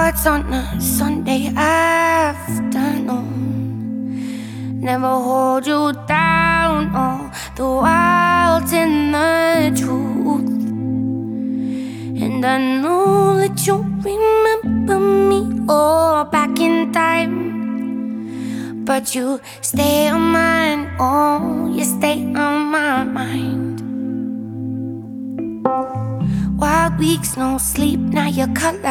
thoughts on a Sunday afternoon. Never hold you down, all the while in the truth. And I know that you remember me all back in time, but you stay on mine, oh, you stay on my mind. Wild weeks, no sleep, now you're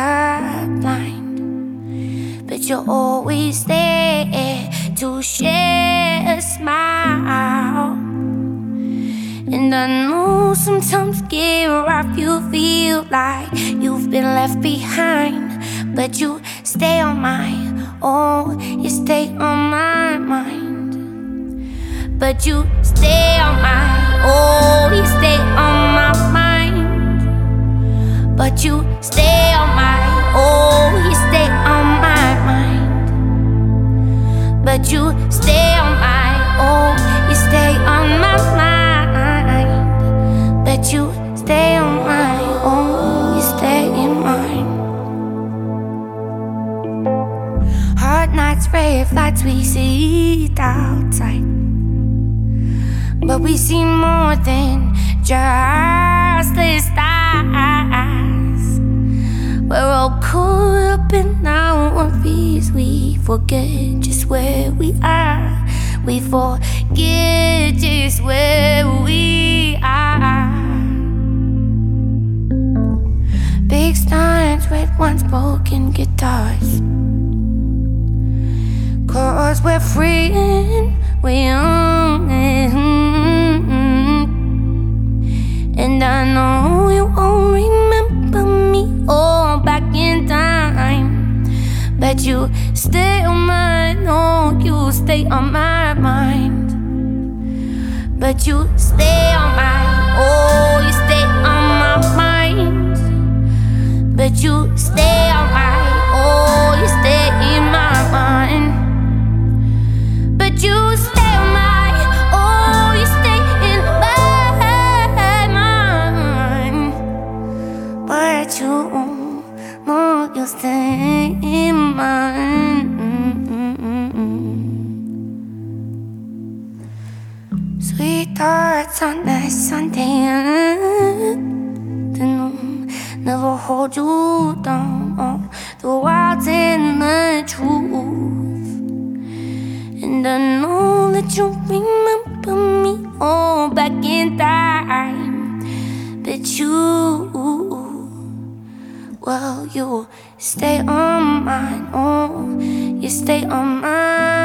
colorblind, but you're always there to share a smile. And I know sometimes get rough, you feel like you've been left behind, but you stay on my, oh, you stay on my mind. But you stay on my, oh, you stay on my mind. But you stay on my, oh, you stay on my mind. But you stay on my, oh, you stay on my mind. But you stay on my, oh, you stay in mine. Hard nights, rave lights, we sit outside, but we see more than just the stars. We're all caught up in our fears. We forget just where we are. We forget just where we are. Big steins, red ones, broken guitars, 'cause we're free and we're young. And I know you won't remember me all back in time, but you stay on mine, oh, you stay on my mind. But you stay on mine, oh, you stay on my mind. But you stay on mine, oh, you stay in my mind. But you stay on mine, oh, you stay in my mind. But you know you stay in mine. Sweet thoughts on that Sunday afternoon. Never hold you down, oh, the wilds in the truth. And I know that you remember me all back in time, but you, well, you stay on mine, oh, you stay on mine.